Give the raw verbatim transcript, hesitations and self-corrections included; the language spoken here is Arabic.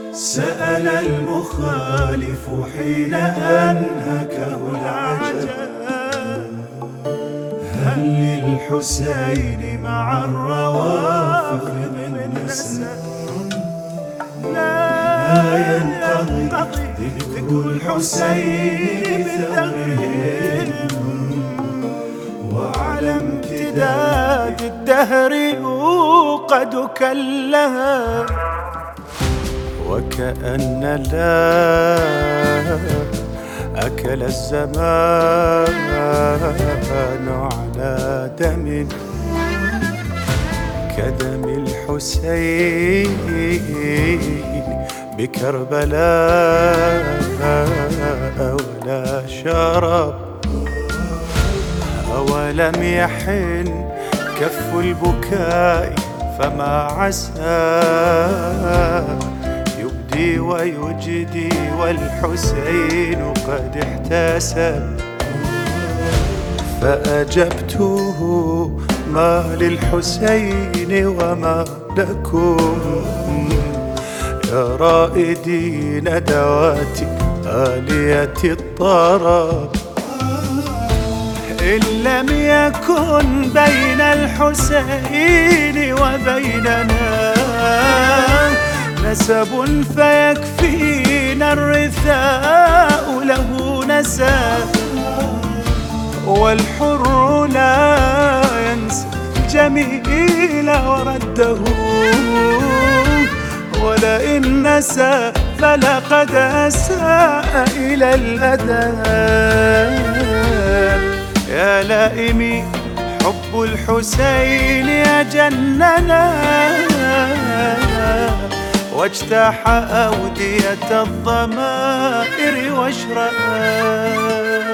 سأل المخالف حين أنهكه العجب هل للحسين مع الروافض من نسب؟ لا ينقضي ذكر الحسين بثغرهم، وعلى امتداد الدهر يوقد كاللهب، وكأن لا أكل الزمان على دم كدم الحسين بكربلاء ولا شرب. أولم يحن كف البكاء فما عسى يبدي ويجدي والحسين قد احتسب؟ فأجبته ما للحسين وما لكم يا رائدين دوات آلية الطرب، إن لم يكن بين الحسين وبيننا نسب فيكفينا الرثاء له نسب، والحر لا ينسى الجميل ورده، ولئن نسى فلقد أساء إلى الأدب. يا لائمي حب الحسين أجننا واجتاح أودية الضمائر واشرأ.